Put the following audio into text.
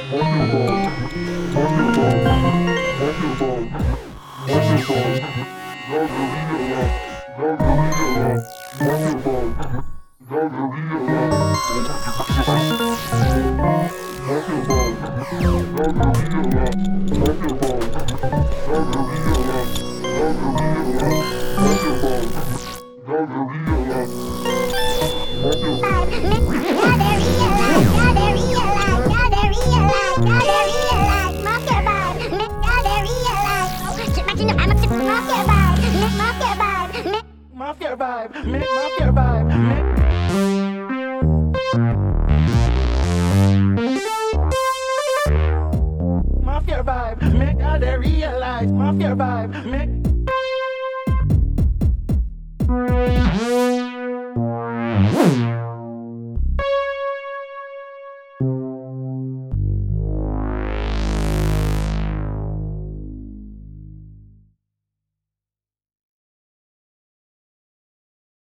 Mafia vibe, mafia vibe, mafia vibe, make all they realize. Mafia vibe, make.